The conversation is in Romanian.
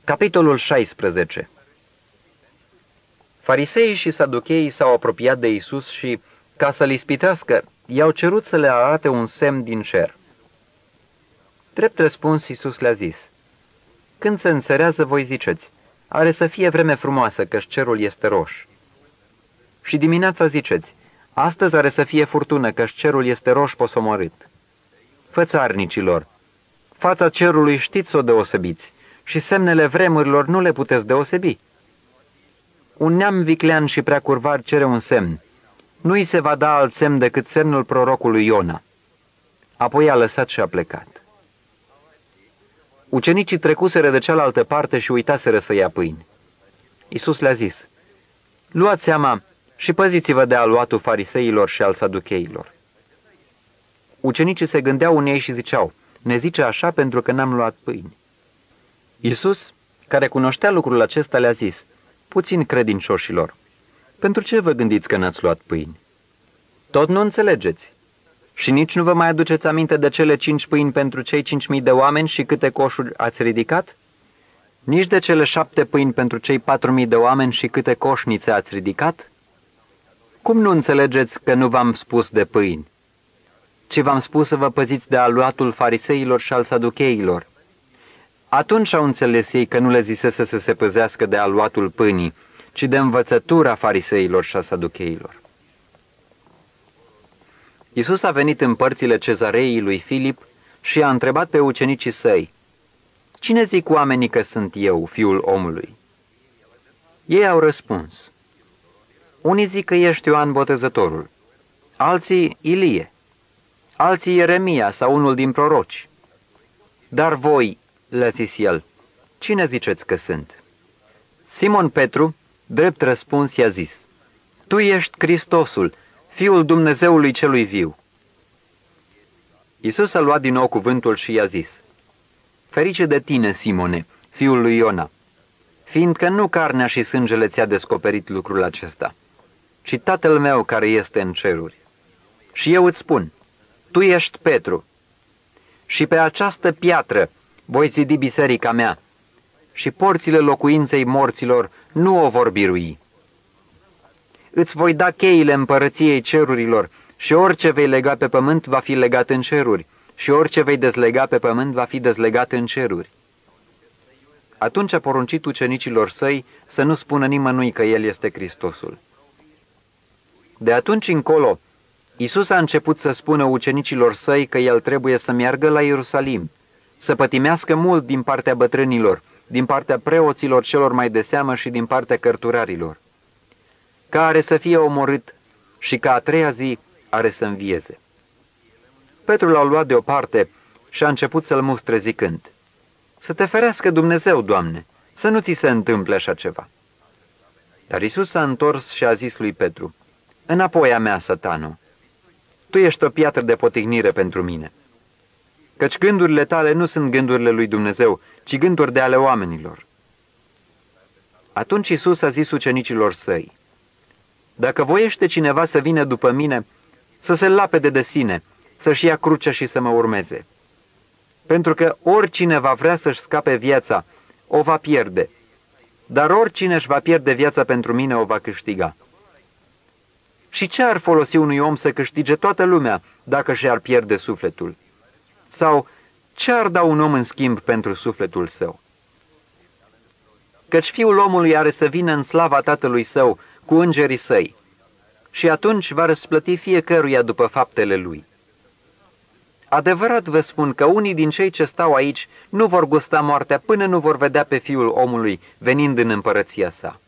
Capitolul 16. Fariseii și saducheii s-au apropiat de Iisus și, ca să-L ispitească, i-au cerut să le arate un semn din cer. Drept răspuns, Iisus le-a zis: când se înserează, voi ziceți: are să fie vreme frumoasă, căci cerul este roș. Și dimineața ziceți: astăzi are să fie furtună, căci cerul este roș posomorât. Fățarnicilor, fața cerului știți să o deosebiți, și semnele vremurilor nu le puteți deosebi. Un neam viclean și prea curvar cere un semn. Nu îi se va da alt semn decât semnul prorocului Iona. Apoi a lăsat și a plecat. Ucenicii trecuseră de cealaltă parte și uitaseră să ia pâini. Iisus le-a zis: luați seama și păziți-vă de aluatul fariseilor și al saducheilor. Ucenicii se gândeau unii și ziceau: ne zice așa pentru că n-am luat pâini. Iisus, care cunoștea lucrul acesta, le-a zis: puțin credincioșilor, pentru ce vă gândiți că n-ați luat pâini? Tot nu înțelegeți? Și nici nu vă mai aduceți aminte de cele 5 pâini pentru cei 5.000 de oameni și câte coșuri ați ridicat? Nici de cele 7 pâini pentru cei 4.000 de oameni și câte coșnițe ați ridicat? Cum nu înțelegeți că nu v-am spus de pâini, ci v-am spus să vă păziți de aluatul fariseilor și al saducheilor? Atunci au înțeles ei că nu le zisese să se păzească de aluatul pâinii, ci de învățătura fariseilor și a saducheilor. Iisus a venit în părțile Cezareii lui Filip și a întrebat pe ucenicii săi: cine zic oamenii că sunt eu, Fiul omului? Ei au răspuns: unii zic că ești Ioan Botezătorul, alții Ilie, alții Ieremia sau unul din proroci. Dar voi, le-a zis el, cine ziceți că sunt? Simon Petru, drept răspuns, i-a zis: tu ești Hristosul, Fiul Dumnezeului celui viu. Iisus a luat din nou cuvântul și i-a zis: ferice de tine, Simone, fiul lui Iona, fiindcă nu carnea și sângele ți-a descoperit lucrul acesta, ci Tatăl meu care este în ceruri. Și eu îți spun, tu ești Petru, și pe această piatră voi zidi biserica mea, și porțile locuinței morților nu o vor birui. Îți voi da cheile împărăției cerurilor, și orice vei lega pe pământ va fi legat în ceruri, și orice vei dezlega pe pământ va fi dezlegat în ceruri. Atunci a poruncit ucenicilor săi să nu spună nimănui că El este Hristosul. De atunci încolo, Iisus a început să spună ucenicilor săi că El trebuie să meargă la Ierusalim, să pătimească mult din partea bătrânilor, din partea preoților celor mai de seamă și din partea cărturarilor, că are să fie omorât și că a treia zi are să învieze. Petru l-a luat deoparte și a început să-l mustre zicând: să te ferească Dumnezeu, Doamne, să nu ți se întâmple așa ceva. Dar Iisus s-a întors și a zis lui Petru: înapoi a mea, Satano, tu ești o piatră de potignire pentru mine, căci gândurile tale nu sunt gândurile lui Dumnezeu, ci gânduri de ale oamenilor. Atunci Iisus a zis ucenicilor săi: dacă voiește cineva să vină după mine, să se lapede de sine, să-și ia crucea și să mă urmeze. Pentru că oricine va vrea să-și scape viața, o va pierde, dar oricine își va pierde viața pentru mine, o va câștiga. Și ce ar folosi unui om să câștige toată lumea dacă și-ar pierde sufletul? Sau ce ar da un om în schimb pentru sufletul său? Căci Fiul omului are să vină în slava Tatălui Său cu îngerii săi, și atunci va răsplăti fiecăruia după faptele lui. Adevărat vă spun că unii din cei ce stau aici nu vor gusta moartea până nu vor vedea pe Fiul omului venind în împărăția sa.